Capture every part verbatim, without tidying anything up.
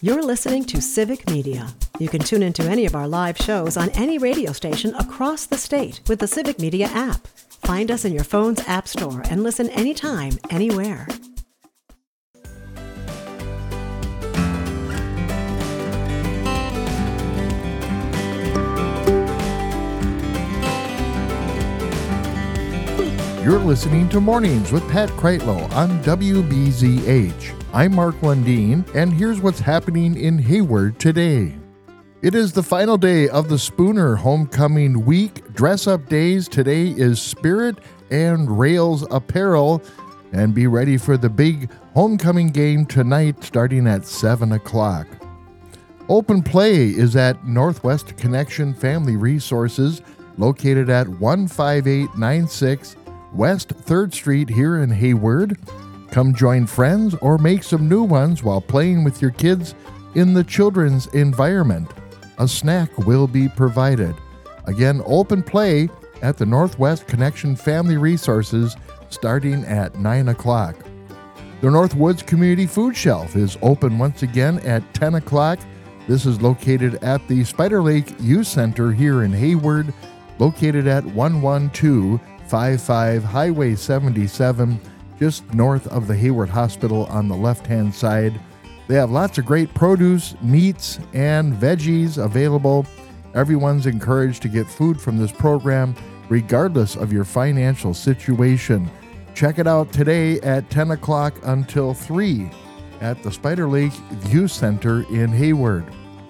You're listening to Civic Media. You can tune into any of our live shows on any radio station across the state with the Civic Media app. Find us in your phone's app store and listen anytime, anywhere. You're listening to Mornings with Pat Kreitlow on W B Z H. I'm Mark Lundeen, and here's what's happening in Hayward today. It is the final day of the Spooner Homecoming Week. Dress-up days today is Spirit and Rails Apparel. And be ready for the big homecoming game tonight starting at seven o'clock. Open play is at Northwest Connection Family Resources, located at one five eight nine six West third Street here in Hayward. Come join friends or make some new ones while playing with your kids in the children's environment. A snack will be provided. Again, open play at the Northwest Connection Family Resources starting at nine o'clock. The Northwoods Community Food Shelf is open once again at ten o'clock. This is located at the Spider Lake Youth Center here in Hayward, located at one one two five five Highway seventy-seven, just north of the Hayward Hospital on the left-hand side. They have lots of great produce, meats, and veggies available. Everyone's encouraged to get food from this program, regardless of your financial situation. Check it out today at ten o'clock until three at the Spider Lake Youth Center in Hayward.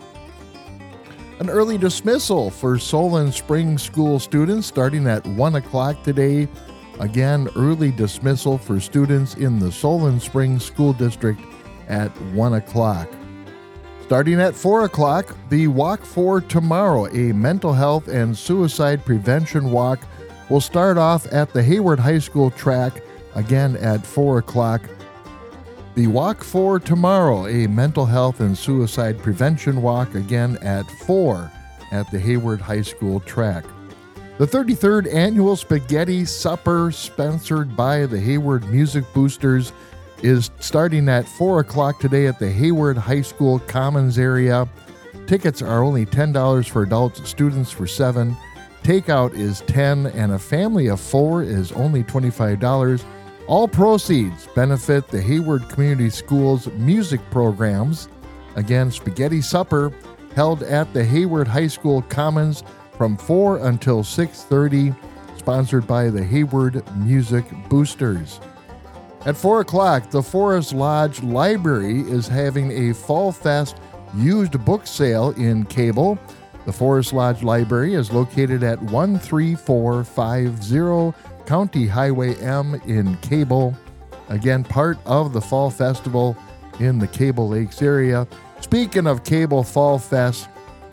An early dismissal for Solon Spring School students starting at one o'clock today. Again, early dismissal for students in the Solon Spring School District at one o'clock. Starting at four o'clock, the Walk for Tomorrow, a mental health and suicide prevention walk, will start off at the Hayward High School track, again at four o'clock. The Walk for Tomorrow, a mental health and suicide prevention walk, again at four at the Hayward High School track. The thirty-third Annual Spaghetti Supper, sponsored by the Hayward Music Boosters, is starting at four o'clock today at the Hayward High School Commons area. Tickets are only ten dollars for adults, students for seven dollars. Takeout is ten dollars, and a family of four is only twenty-five dollars. All proceeds benefit the Hayward Community Schools music programs. Again, Spaghetti Supper held at the Hayward High School Commons from four until six thirty, sponsored by the Hayward Music Boosters. At four o'clock, the Forest Lodge Library is having a Fall Fest used book sale in Cable. The Forest Lodge Library is located at one three four five zero County Highway M in Cable. Again, part of the Fall Festival in the Cable Lakes area. Speaking of Cable Fall Fest,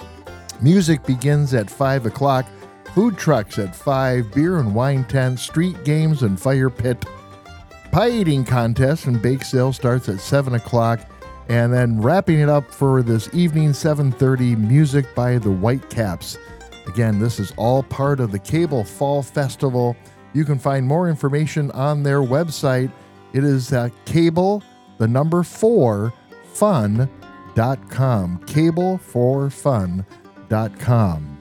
music begins at five o'clock, food trucks at five, beer and wine tents, street games and fire pit. Pie eating contest and bake sale starts at seven o'clock, and then wrapping it up for this evening, seven thirty, music by the Whitecaps. Again, this is all part of the Cable Fall Festival. You can find more information on their website. It is uh, cable, the number four, fun dot com. cable for fun dot com.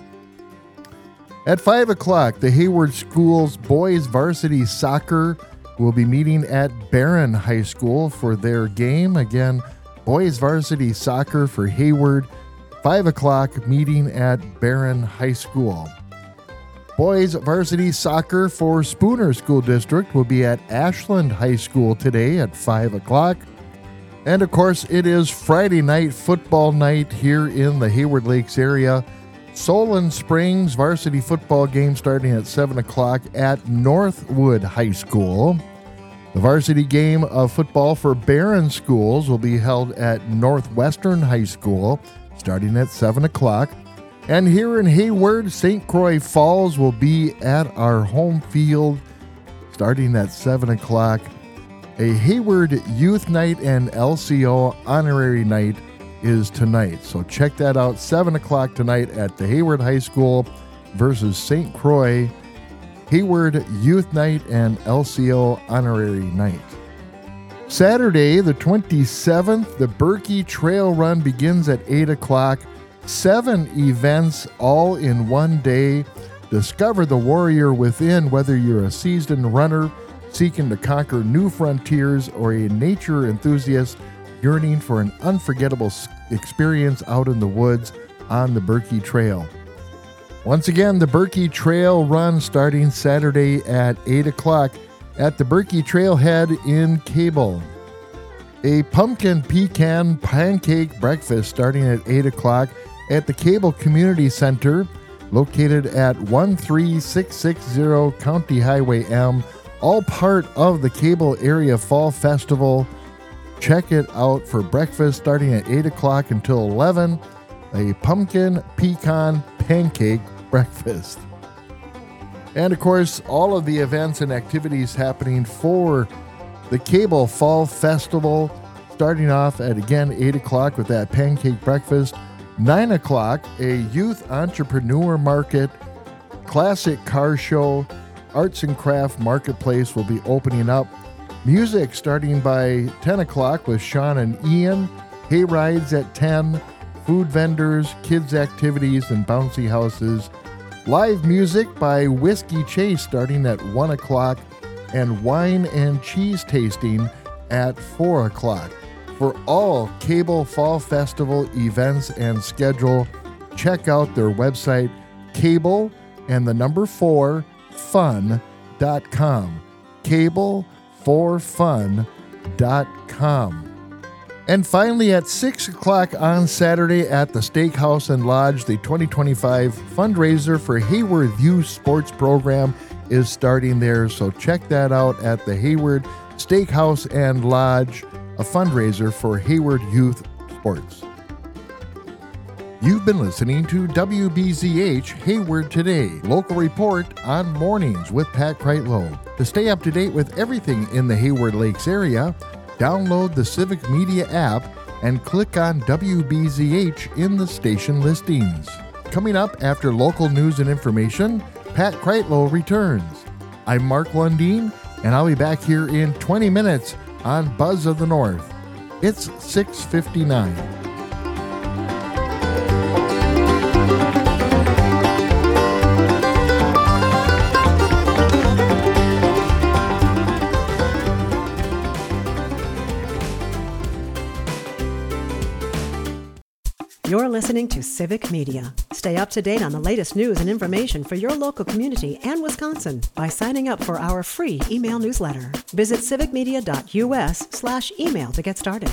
At five o'clock, the Hayward Schools boys varsity soccer will be meeting at Barron High School for their game. Again, boys varsity soccer for Hayward, five o'clock, meeting at Barron High School. Boys varsity soccer for Spooner School District will be at Ashland High School today at five o'clock. And of course, it is Friday night football night here in the Hayward Lakes area. Solon Springs varsity football game starting at seven o'clock at Northwood High School. The varsity game of football for Barron Schools will be held at Northwestern High School starting at seven o'clock. And here in Hayward, Saint Croix Falls will be at our home field starting at seven o'clock. A Hayward Youth Night and L C O Honorary Night is tonight. So check that out, seven o'clock tonight at the Hayward High School versus Saint Croix. Hayward Youth Night and L C O Honorary Night. Saturday, the twenty-seventh, the Berkey Trail Run begins at eight o'clock. Seven events all in one day. Discover the warrior within, whether you're a seasoned runner seeking to conquer new frontiers or a nature enthusiast yearning for an unforgettable experience out in the woods on the Berkey Trail. Once again, the Berkey Trail Run starting Saturday at eight o'clock at the Berkey Trailhead in Cable. A pumpkin pecan pancake breakfast starting at eight o'clock at the Cable Community Center, located at one three six six zero County Highway M, all part of the Cable Area Fall Festival. Check it out for breakfast starting at eight o'clock until eleven, a pumpkin pecan pancake breakfast. And of course, all of the events and activities happening for the Cable Fall Festival, starting off at, again, eight o'clock with that pancake breakfast. nine o'clock, a youth entrepreneur market, classic car show, arts and craft marketplace will be opening up. Music starting by ten o'clock with Sean and Ian. Hay rides at ten. Food vendors, kids activities, and bouncy houses. Live music by Whiskey Chase starting at one o'clock. And wine and cheese tasting at four o'clock. For all Cable Fall Festival events and schedule, check out their website, cable and the number four fun dot com. cable for fun dot com. And finally, at six o'clock on Saturday at the Steakhouse and Lodge, the twenty twenty-five fundraiser for Hayward Youth Sports Program is starting there. So check that out at the Hayward Steakhouse and Lodge, a fundraiser for Hayward Youth Sports. You've been listening to W B Z H Hayward Today, local report on mornings with Pat Kreitlow. To stay up to date with everything in the Hayward Lakes area, download the Civic Media app and click on W B Z H in the station listings. Coming up after local news and information, Pat Kreitlow returns. I'm Mark Lundeen, and I'll be back here in twenty minutes on Buzz of the North. It's six fifty-nine. You're listening to Civic Media. Stay up to date on the latest news and information for your local community and Wisconsin by signing up for our free email newsletter. Visit civicmedia.us slash email to get started.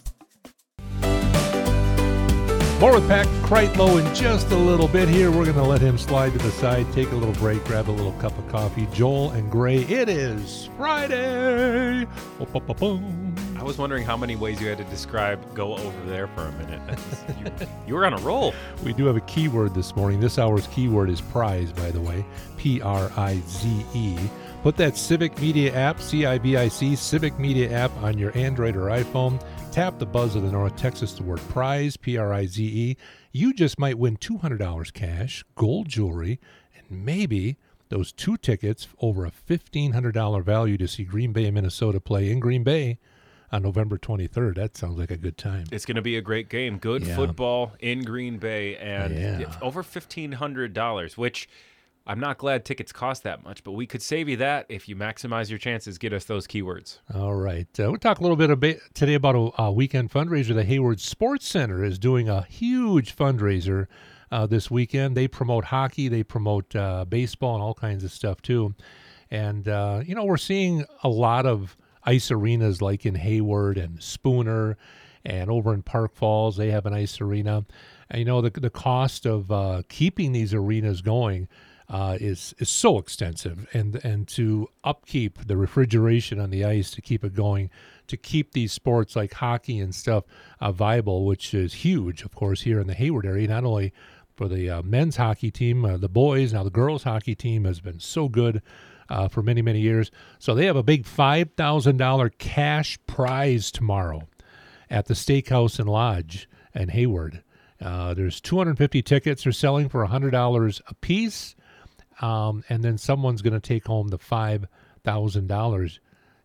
More with Pat Kreitlow in just a little bit here. We're going to let him slide to the side, take a little break, grab a little cup of coffee. Joel and Gray, it is Friday. I was wondering how many ways you had to describe go over there for a minute. you, you were on a roll. We do have a keyword this morning. This hour's keyword is prize, by the way, P R I Z E. Put that Civic Media app, C I V I C, Civic Media app on your Android or iPhone. Tap the Buzz of the North, text us the word prize, P R I Z E. You just might win two hundred dollars cash, gold jewelry, and maybe those two tickets over a fifteen hundred dollars value to see Green Bay, Minnesota play in Green Bay on November twenty-third. That sounds like a good time. It's going to be a great game. Good Yeah. football in Green Bay, and Yeah. over fifteen hundred dollars, which I'm not glad tickets cost that much, but we could save you that if you maximize your chances. Get us those keywords. All right. Uh, we'll talk a little bit about, today about a, a weekend fundraiser. The Hayward Sports Center is doing a huge fundraiser uh, this weekend. They promote hockey, they promote uh, baseball, and all kinds of stuff too. And, uh, you know, we're seeing a lot of ice arenas like in Hayward and Spooner, and over in Park Falls, they have an ice arena. And, you know, the, the cost of uh, keeping these arenas going Uh, is is so extensive, and and to upkeep the refrigeration on the ice to keep it going, to keep these sports like hockey and stuff uh, viable, which is huge, of course, here in the Hayward area, not only for the uh, men's hockey team, uh, the boys, now the girls hockey team has been so good uh, for many, many years. So they have a big five thousand dollars cash prize tomorrow at the Steakhouse and Lodge in Hayward. Uh, there's two hundred fifty tickets they're selling for one hundred dollars a piece. Um, and then someone's going to take home the five thousand dollars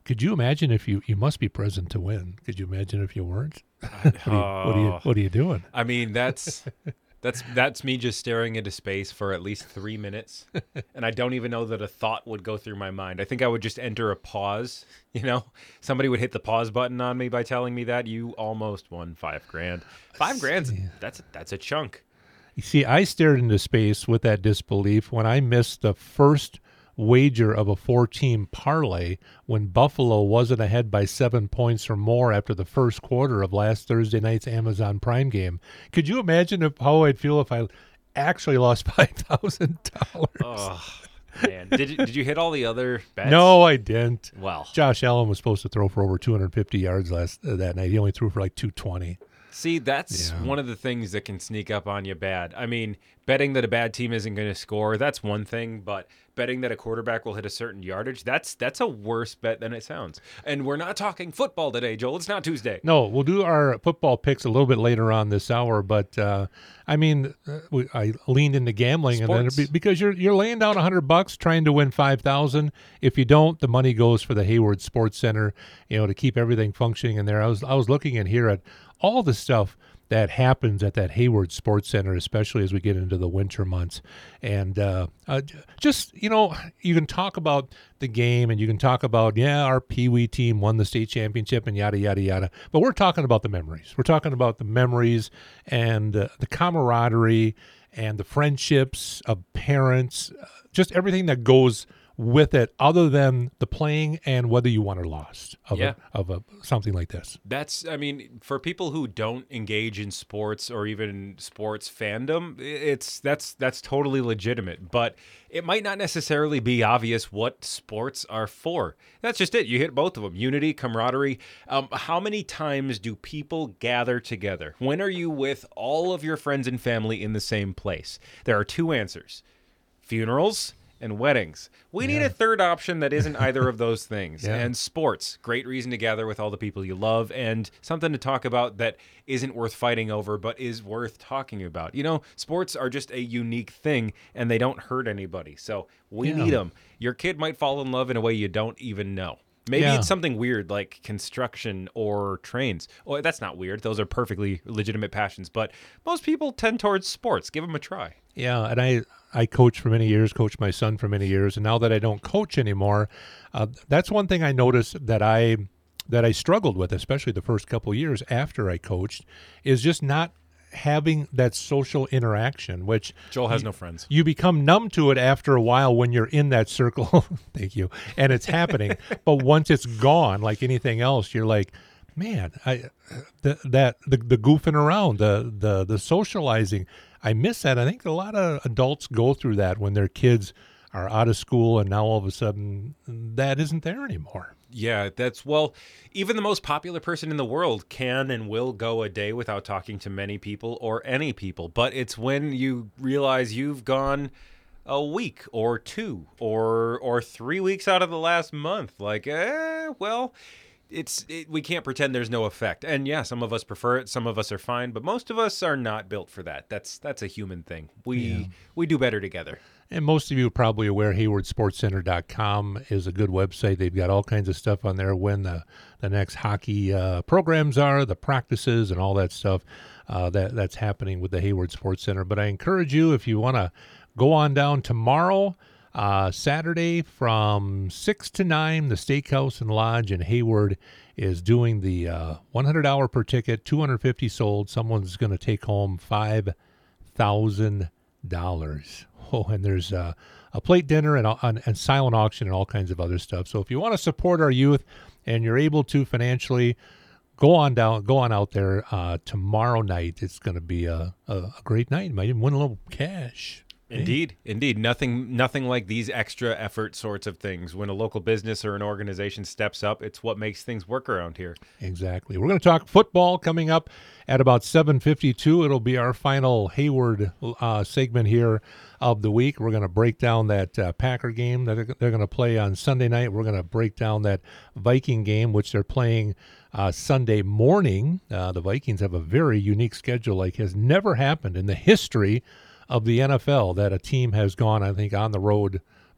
could you imagine if you, you must be present to win. Could you imagine if you weren't? what, are you, what, are you, what are you doing? I mean, that's that's that's me just staring into space for at least three minutes, and I don't even know that a thought would go through my mind. I think I would just enter a pause. You know, somebody would hit the pause button on me by telling me that you almost won five grand. Five grand's that's that's a chunk. You see, I stared into space with that disbelief when I missed the first wager of a four-team parlay when Buffalo wasn't ahead by seven points or more after the first quarter of last Thursday night's Amazon Prime game. Could you imagine if, how I'd feel if I actually lost five thousand dollars? Oh, man. Did you, did you hit all the other bets? No, I didn't. Well, Josh Allen was supposed to throw for over two hundred fifty yards last uh, that night. He only threw for like two twenty. see, that's Yeah. one of the things that can sneak up on you bad. I mean, betting that a bad team isn't going to score, that's one thing, but betting that a quarterback will hit a certain yardage, that's that's a worse bet than it sounds. And we're not talking football today, Joel. It's not Tuesday. No, we'll do our football picks a little bit later on this hour, but uh, I mean, uh, we, I leaned into gambling, and then Sports. be- because you're you're laying down a hundred bucks trying to win five thousand. If you don't, the money goes for the Hayward Sports Center, you know, to keep everything functioning in there. I was I was looking in here at all the stuff that happens at that Hayward Sports Center, especially as we get into the winter months. And uh, uh, just, you know, you can talk about the game and you can talk about, yeah, our Pee Wee team won the state championship and yada, yada, yada. But we're talking about the memories. We're talking about the memories and uh, the camaraderie and the friendships of parents, uh, just everything that goes with it other than the playing and whether you won or lost of, Yeah. a, of a, something like this. That's, I mean, for people who don't engage in sports or even sports fandom, it's that's that's totally legitimate. But it might not necessarily be obvious what sports are for. That's just it. You hit both of them: unity, camaraderie. Um, how many times do people gather together? When are you with all of your friends and family in the same place? There are two answers: funerals and weddings. We need a third option that isn't either of those things. Yeah. And sports, great reason to gather with all the people you love and something to talk about that isn't worth fighting over but is worth talking about. You know, sports are just a unique thing and they don't hurt anybody. So we Yeah. need them. Your kid might fall in love in a way you don't even know. Maybe Yeah. it's something weird like construction or trains. Oh, that's not weird. Those are perfectly legitimate passions. But most people tend towards sports. Give them a try. Yeah, and I I coached for many years, coached my son for many years, and now that I don't coach anymore, uh, that's one thing I noticed that I that I struggled with, especially the first couple of years after I coached, is just not having that social interaction, which Joel has no friends. you become numb to it after a while when you're in that circle. Thank you. And it's happening. But once it's gone, like anything else, you're like, man, I the, that the the goofing around, the the the socializing, I miss that. I think a lot of adults go through that when their kids are out of school and now all of a sudden that isn't there anymore. Yeah, that's, well, even the most popular person in the world can and will go a day without talking to many people or any people. But it's when you realize you've gone a week or two or or three weeks out of the last month. Like, eh, well, it's it, we can't pretend there's no effect. And yeah, some of us prefer it, some of us are fine, but most of us are not built for that. That's that's a human thing. We Yeah. we do better together. And most of you are probably aware Hayward Sports Center dot com is a good website. They've got all kinds of stuff on there, when the, the next hockey uh, programs are, the practices and all that stuff uh, that that's happening with the Hayward Sports Center. But I encourage you, if you want to go on down tomorrow, uh, Saturday from six to nine, the Steakhouse and Lodge in Hayward is doing the uh, one hundred dollars per ticket, two hundred fifty sold. Someone's going to take home five thousand dollars. Oh, and there's uh, a plate dinner and, and, and silent auction and all kinds of other stuff. So if you want to support our youth and you're able to financially, go on down, go on out there uh, tomorrow night. It's going to be a, a, a great night. You might even win a little cash. Indeed, indeed. Nothing nothing like these extra effort sorts of things. When a local business or an organization steps up, it's what makes things work around here. Exactly. We're going to talk football coming up at about seven fifty-two. It'll be our final Hayward uh, segment here of the week. We're going to break down that uh, Packer game that they're, they're going to play on Sunday night. We're going to break down that Viking game, which they're playing uh, Sunday morning. Uh, the Vikings have a very unique schedule, like has never happened in the history of the N F L, that a team has gone, I think, on the road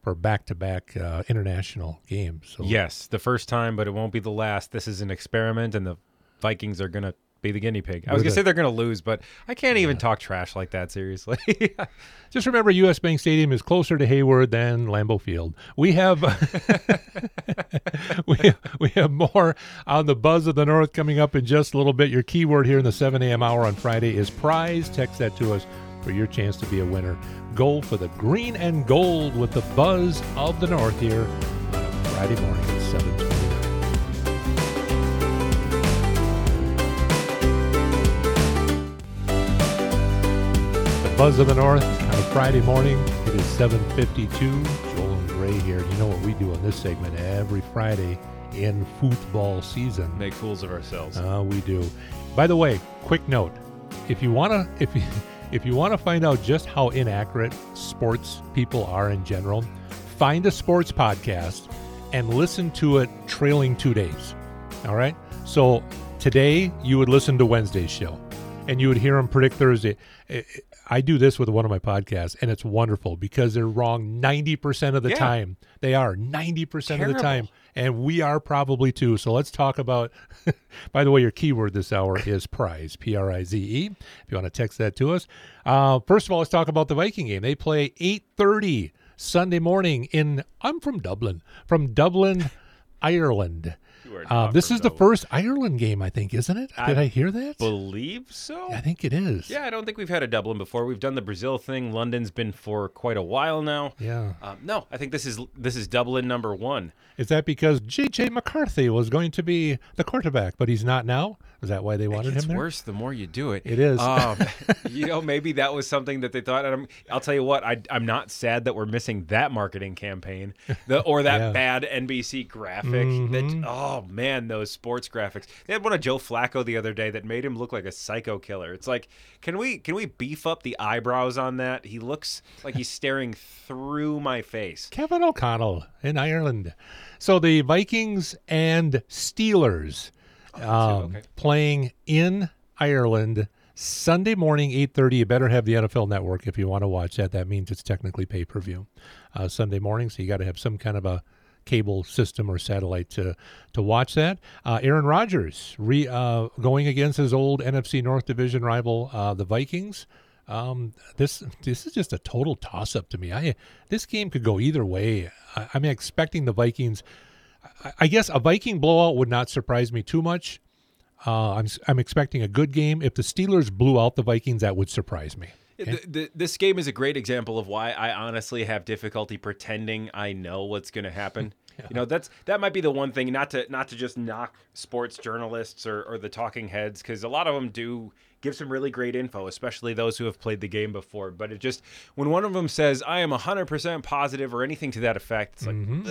for back-to-back uh, international games. So. Yes, the first time, but it won't be the last. This is an experiment, and the Vikings are going to be the guinea pig. I was going to say they're going to lose, but I can't even talk trash like that, seriously. Just remember, U S. Bank Stadium is closer to Hayward than Lambeau Field. We have we, we have more on the Buzz of the North coming up in just a little bit. Your keyword here in the seven a.m. hour on Friday is prize. Text that to us for your chance to be a winner. Go for the green and gold with the Buzz of the North here on a Friday morning at seven twenty-nine. Buzz of the North on a Friday morning. It is seven fifty-two. Joel and Ray here. You know what we do on this segment every Friday in football season. Make fools of ourselves. Uh, we do. By the way, quick note: if you wanna, if you, if you wanna find out just how inaccurate sports people are in general, find a sports podcast and listen to it trailing two days. All right. So today you would listen to Wednesday's show, and you would hear them predict Thursday. It, I do this with one of my podcasts, and it's wonderful because they're wrong ninety percent of the yeah. time. They are ninety percent Terrible. of the time, and we are probably too. So let's talk about, by the way, your keyword this hour is prize, P R I Z E, if you want to text that to us. Uh, first of all, let's talk about the Viking game. They play eight thirty Sunday morning in, I'm from Dublin, from Dublin, Ireland. Uh, this is the first Ireland game, I think, isn't it? Did I, I hear that? Believe so. I think it is. Yeah, I don't think we've had a Dublin before. We've done the Brazil thing. London's been for quite a while now. Yeah. Um, no, I think this is this is Dublin number one. Is that because J J McCarthy was going to be the quarterback, but he's not now? Is that why they wanted it's him there? It's worse the more you do it. It is. Um, you know, maybe that was something that they thought. And I'm, I'll tell you what, I, I'm not sad that we're missing that marketing campaign the, or that yeah. bad N B C graphic. Mm-hmm. That oh, man, those sports graphics. They had one of Joe Flacco the other day that made him look like a psycho killer. It's like, can we can we beef up the eyebrows on that? He looks like he's staring through my face. Kevin O'Connell in Ireland. So the Vikings and Steelers um, okay. playing in Ireland Sunday morning, eight thirty. You better have the N F L Network if you want to watch that. That means it's technically pay-per-view uh, Sunday morning, so you got to have some kind of a cable system or satellite to to watch that. Uh, Aaron Rodgers re, uh, going against his old N F C North Division rival, uh, the Vikings. Um, this this is just a total toss-up to me. I this game could go either way. I, I'm expecting the Vikings. I, I guess a Viking blowout would not surprise me too much. Uh, I'm I'm expecting a good game. If the Steelers blew out the Vikings, that would surprise me. The, the, this game is a great example of why I honestly have difficulty pretending I know what's going to happen. Yeah. You know, that's that might be the one thing, not to not to just knock sports journalists or, or the talking heads, because a lot of them do give some really great info, especially those who have played the game before. But it just, when one of them says, I am one hundred percent positive or anything to that effect, it's like, mm-hmm.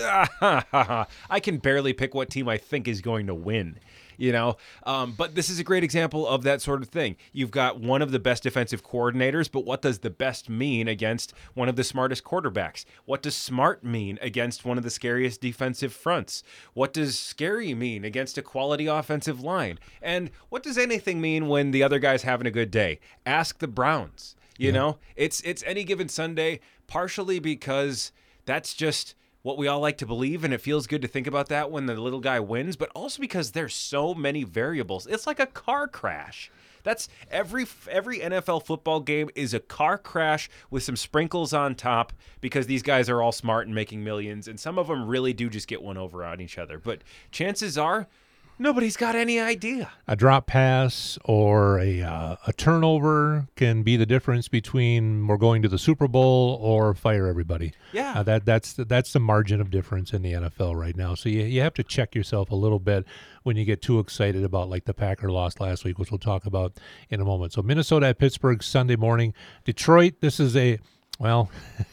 ah, I can barely pick what team I think is going to win. You know, um, but this is a great example of that sort of thing. You've got one of the best defensive coordinators, but what does the best mean against one of the smartest quarterbacks? What does smart mean against one of the scariest defensive fronts? What does scary mean against a quality offensive line? And what does anything mean when the other guy's having a good day? Ask the Browns. You yeah. know, it's it's any given Sunday, partially because that's just what we all like to believe, and it feels good to think about that when the little guy wins, but also because there's so many variables. It's like a car crash. That's every every N F L football game is a car crash with some sprinkles on top, because these guys are all smart and making millions, and some of them really do just get one over on each other. But chances are, nobody's got any idea. A drop pass or a uh, a turnover can be the difference between we're going to the Super Bowl or fire everybody. Yeah, uh, that that's that's the margin of difference in the N F L right now. So you you have to check yourself a little bit when you get too excited about, like the Packer lost last week, which we'll talk about in a moment. So Minnesota at Pittsburgh Sunday morning. Detroit. This is a well,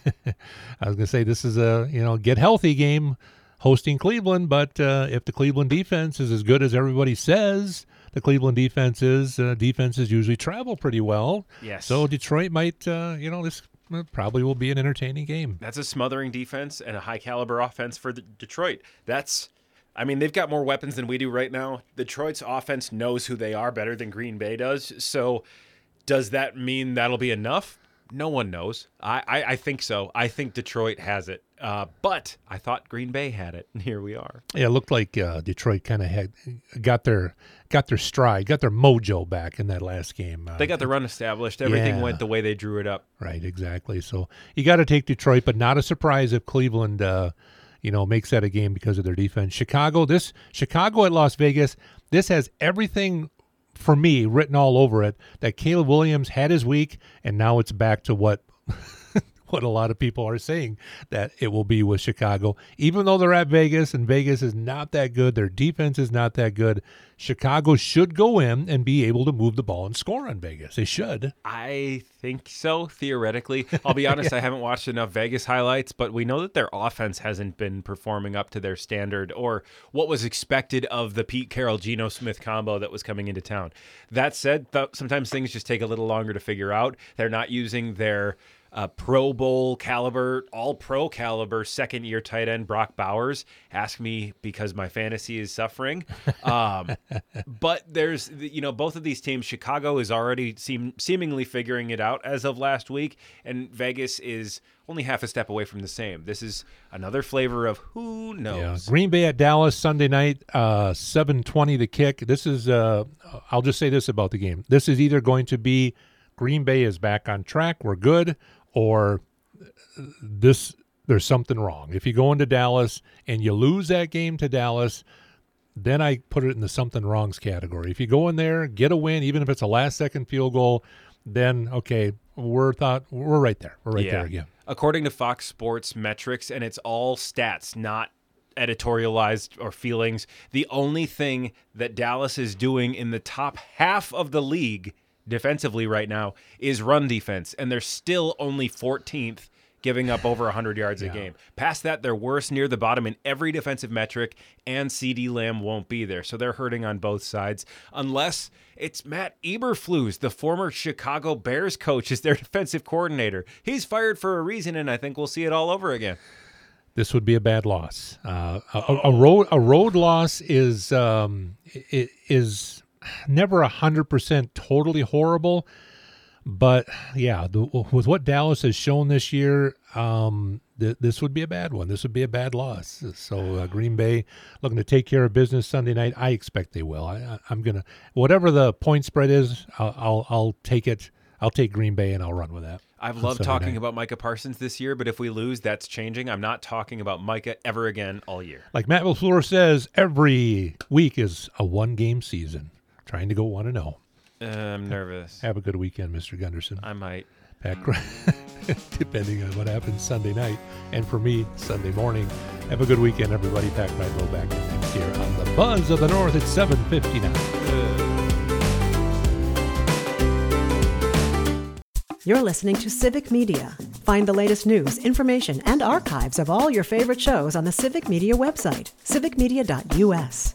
I was gonna say this is a you know get healthy game, hosting Cleveland, but uh, if the Cleveland defense is as good as everybody says the Cleveland defense is, uh, defenses usually travel pretty well. Yes. So Detroit might, uh, you know, this probably will be an entertaining game. That's a smothering defense and a high-caliber offense for the Detroit. That's, I mean, they've got more weapons than we do right now. Detroit's offense knows who they are better than Green Bay does. So does that mean that'll be enough? No one knows. I, I, I think so. I think Detroit has it. Uh, but I thought Green Bay had it, and here we are. Yeah, it looked like uh, Detroit kind of had got their got their stride, got their mojo back in that last game. Uh, They got the run established. Everything yeah. went the way they drew it up. Right, exactly. So you got to take Detroit, but not a surprise if Cleveland, uh, you know, makes that a game because of their defense. Chicago, this Chicago at Las Vegas, this has everything for me written all over it that Caleb Williams had his week, and now it's back to what. what a lot of people are saying that it will be with Chicago. Even though they're at Vegas and Vegas is not that good, their defense is not that good, Chicago should go in and be able to move the ball and score on Vegas. They should. I think so, theoretically. I'll be honest, yeah. I haven't watched enough Vegas highlights, but we know that their offense hasn't been performing up to their standard or what was expected of the Pete Carroll, Geno Smith combo that was coming into town. That said, th- sometimes things just take a little longer to figure out. They're not using their Uh, Pro Bowl caliber, all pro caliber second year tight end Brock Bowers. Ask me because my fantasy is suffering. Um, but there's, you know, both of these teams, Chicago is already seem, seemingly figuring it out as of last week, and Vegas is only half a step away from the same. This is another flavor of who knows. Yeah. Green Bay at Dallas Sunday night, uh, seven twenty the kick. This is, uh, I'll just say this about the game. This is either going to be Green Bay is back on track, we're good, or this there's something wrong. If you go into Dallas and you lose that game to Dallas, then I put it in the something wrongs category. If you go in there, get a win, even if it's a last-second field goal, then, okay, we're thought we're right there. We're right yeah. there again. According to Fox Sports metrics, and it's all stats, not editorialized or feelings, the only thing that Dallas is doing in the top half of the league defensively right now is run defense, and they're still only fourteenth, giving up over one hundred yards yeah. a game. Past that, they're worse near the bottom in every defensive metric, and CeeDee Lamb won't be there, so they're hurting on both sides, unless it's Matt Eberflus, the former Chicago Bears coach, is their defensive coordinator. He's fired for a reason, and I think we'll see it all over again. This would be a bad loss. Uh, a, a road a road loss is um, is never a hundred percent totally horrible, but yeah, the, with what Dallas has shown this year, um, th- this would be a bad one. This would be a bad loss. So uh, Green Bay looking to take care of business Sunday night. I expect they will. I, I, I'm gonna whatever the point spread is, I'll, I'll I'll take it. I'll take Green Bay and I'll run with that. I've loved talking night. about Micah Parsons this year, but if we lose, that's changing. I'm not talking about Micah ever again all year. Like Matt LaFleur says, every week is a one-game season. Trying to go one and oh. Uh, I'm nervous. Have a good weekend, Mister Gunderson. I might. Pat, depending on what happens Sunday night. And for me, Sunday morning. Have a good weekend, everybody. Pat Kreitlow back in next year on the Buzz of the North at seven fifty-nine. You're listening to Civic Media. Find the latest news, information, and archives of all your favorite shows on the Civic Media website, civic media dot u s.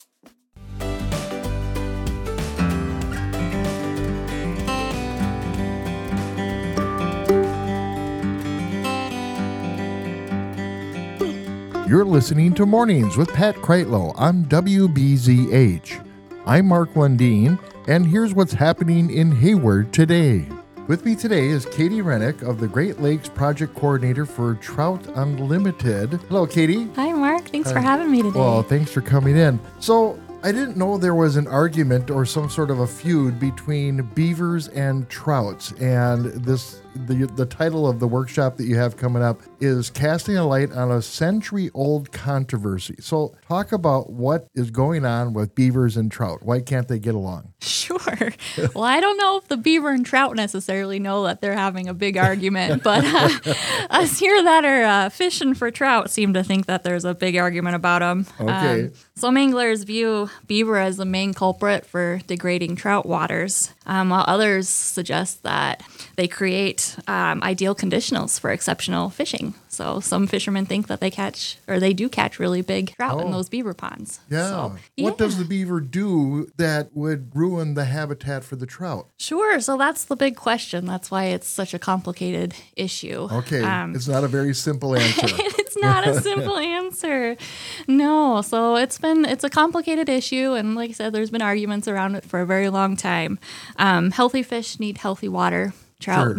You're listening to Mornings with Pat Kreitlow on W B Z H. I'm Mark Lundeen, and here's what's happening in Hayward today. With me today is Katie Rennick of the Great Lakes Project Coordinator for Trout Unlimited. Hello, Katie. Hi, Mark. Thanks Hi. for having me today. Well, thanks for coming in. So, I didn't know there was an argument or some sort of a feud between beavers and trouts, and this the the title of the workshop that you have coming up is Casting a Light on a Century-Old Controversy. So talk about what is going on with beavers and trout. Why can't they get along? Sure. Well, I don't know if the beaver and trout necessarily know that they're having a big argument, but uh, us here that are uh, fishing for trout seem to think that there's a big argument about them. Okay. Um, some anglers view beaver as the main culprit for degrading trout waters, um, while others suggest that they create um, ideal conditionals for exceptional fishing. So some fishermen think that they catch, or they do catch really big trout Oh. in those beaver ponds. Yeah. So, What does yeah. the beaver do that would ruin the habitat for the trout? Sure. So that's the big question. That's why it's such a complicated issue. Okay. Um, It's not a very simple answer. it's not a simple answer. No. So it's been, it's a complicated issue. And like I said, there's been arguments around it for a very long time. Um, healthy fish need healthy water. Trout Sure. need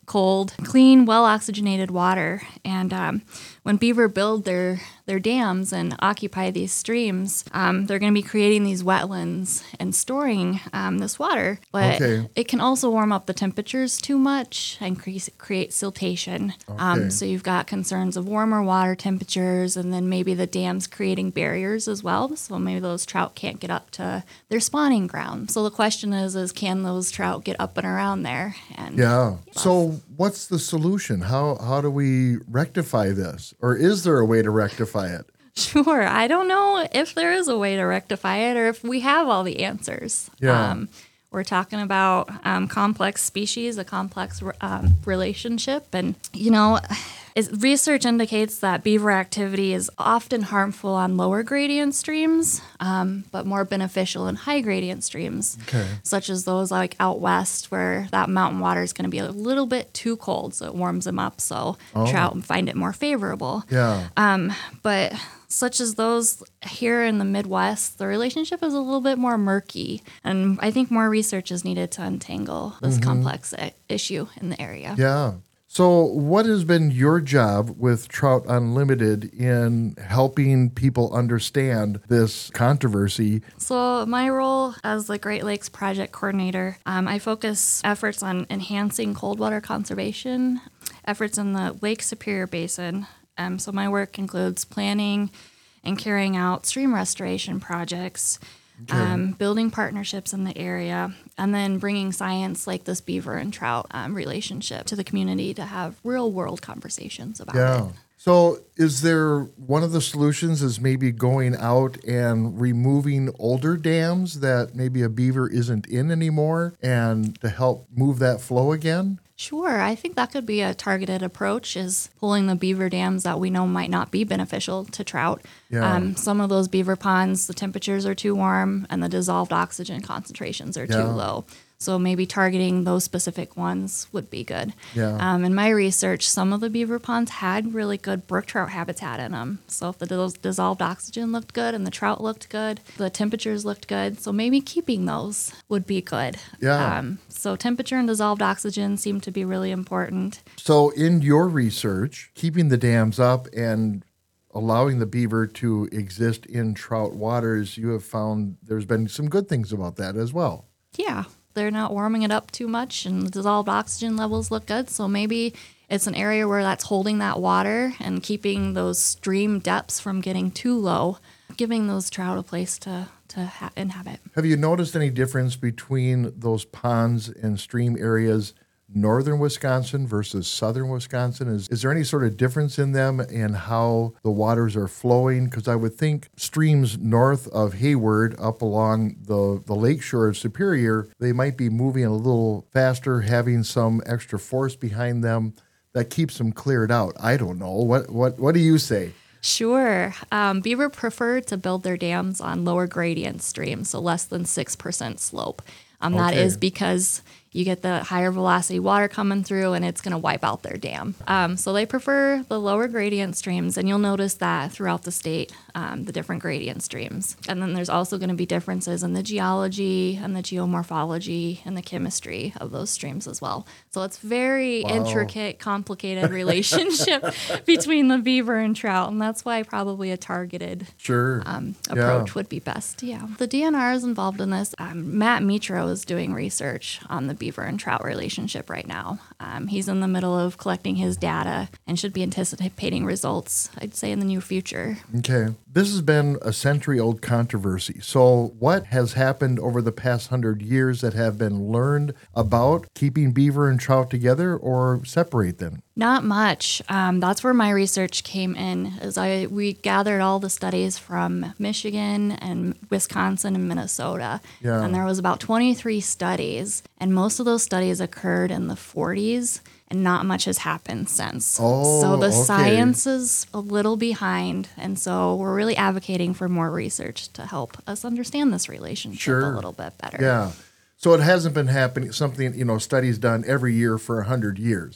cold, clean, well-oxygenated water. And um, when beaver build their, their dams and occupy these streams, um, they're going to be creating these wetlands and storing um, this water. But Okay. it can also warm up the temperatures too much and cre- create siltation. Okay. Um, so you've got concerns of warmer water temperatures, and then maybe the dams creating barriers as well. So maybe those trout can't get up to their spawning ground. So the question is, is can those trout get up and around there? And Yeah. So what's the solution? How how do we rectify this? Or is there a way to rectify it? Sure. I don't know if there is a way to rectify it or if we have all the answers. Yeah. Um, we're talking about um, complex species, a complex um, relationship. And, you know, is, research indicates that beaver activity is often harmful on lower gradient streams, um, but more beneficial in high gradient streams, Okay. such as those like out west where that mountain water is going to be a little bit too cold, so it warms them up, so Oh. trout find it more favorable. Yeah. Um, but such as those here in the Midwest, the relationship is a little bit more murky. And I think more research is needed to untangle this complex i- issue in the area. Yeah. So, what has been your job with Trout Unlimited in helping people understand this controversy? So, my role as the Great Lakes Project Coordinator, um, I focus efforts on enhancing cold water conservation, efforts in the Lake Superior Basin. Um, so, my work includes planning and carrying out stream restoration projects, um, building partnerships in the area, and then bringing science like this beaver and trout um, relationship to the community to have real world conversations about Yeah. it. So, is there one of the solutions is maybe going out and removing older dams that maybe a beaver isn't in anymore and to help move that flow again? Sure, I think that could be a targeted approach, is pulling the beaver dams that we know might not be beneficial to trout. Yeah. Um, some of those beaver ponds, the temperatures are too warm and the dissolved oxygen concentrations are Yeah. too low. So maybe targeting those specific ones would be good. Yeah. Um, in my research, some of the beaver ponds had really good brook trout habitat in them. So if the dis- dissolved oxygen looked good and the trout looked good, the temperatures looked good. So maybe keeping those would be good. Yeah. Um, so temperature and dissolved oxygen seem to be really important. So, in your research, keeping the dams up and allowing the beaver to exist in trout waters, you have found there's been some good things about that as well. Yeah, they're not warming it up too much and the dissolved oxygen levels look good. So maybe it's an area where that's holding that water and keeping those stream depths from getting too low, giving those trout a place to, to ha- inhabit. Have you noticed any difference between those ponds and stream areas, northern Wisconsin versus southern Wisconsin? Is, is there any sort of difference in them and how the waters are flowing? Because I would think streams north of Hayward up along the, the lakeshore of Superior, they might be moving a little faster, having some extra force behind them that keeps them cleared out. I don't know. What, what, what do you say? Sure. Um, beaver prefer to build their dams on lower gradient streams, so less than six percent slope. Um, That Okay. is because you get the higher velocity water coming through and it's going to wipe out their dam. Um, so they prefer the lower gradient streams, and you'll notice that throughout the state, um, the different gradient streams. And then there's also going to be differences in the geology and the geomorphology and the chemistry of those streams as well. So it's very Wow. intricate, complicated relationship between the beaver and trout, and that's why probably a targeted Sure. um, Yeah. approach would be best. Yeah. The D N R is involved in this. Um, Matt Mitro is doing research on the beaver and trout relationship right now. Um, he's in the middle of collecting his data and should be anticipating results, I'd say, in the near future. Okay. This has been a century old controversy. So, what has happened over the past hundred years that have been learned about keeping beaver and trout together or separate them? Not much. Um, that's where my research came in. As I we gathered all the studies from Michigan and Wisconsin and Minnesota, Yeah. and there was about twenty-three studies, and most of those studies occurred in the forties, and not much has happened since. Oh, so the okay. science is a little behind, and so we're really advocating for more research to help us understand this relationship Sure. a little bit better. Yeah. So, it hasn't been happening, something, you know, studies done every year for a hundred years.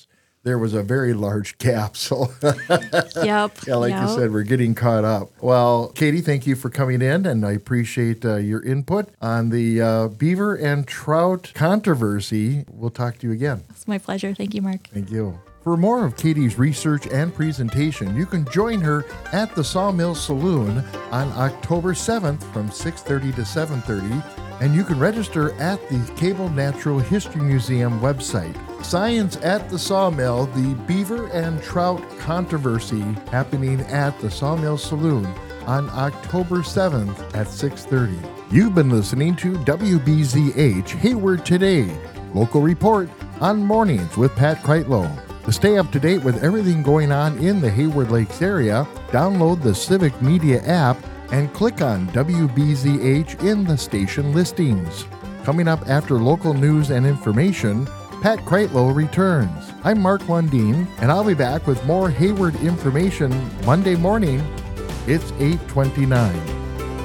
there was a very large gap. So, Yep. yeah, like yep. you said, we're getting caught up. Well, Katie, thank you for coming in, and I appreciate uh, your input on the uh, beaver and trout controversy. We'll talk to you again. It's my pleasure. Thank you, Mark. Thank you. For more of Katie's research and presentation, you can join her at the Sawmill Saloon on October seventh from six thirty to seven thirty, and you can register at the Cable Natural History Museum website. Science at the Sawmill, the Beaver and Trout Controversy, happening at the Sawmill Saloon on October seventh at six thirty. You've been listening to W B Z H Hayward Today, local report on Mornings with Pat Kreitlow. To stay up to date with everything going on in the Hayward Lakes area, download the Civic Media app and click on W B Z H in the station listings. Coming up after local news and information, Pat Kreitlow returns. I'm Mark Lundeen, and I'll be back with more Hayward information Monday morning. It's eight twenty-nine.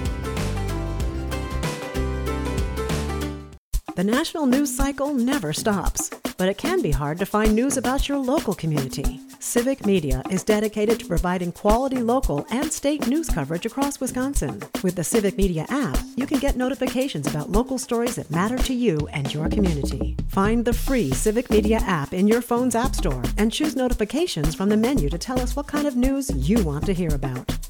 The national news cycle never stops, but it can be hard to find news about your local community. Civic Media is dedicated to providing quality local and state news coverage across Wisconsin. With the Civic Media app, you can get notifications about local stories that matter to you and your community. Find the free Civic Media app in your phone's app store and choose notifications from the menu to tell us what kind of news you want to hear about.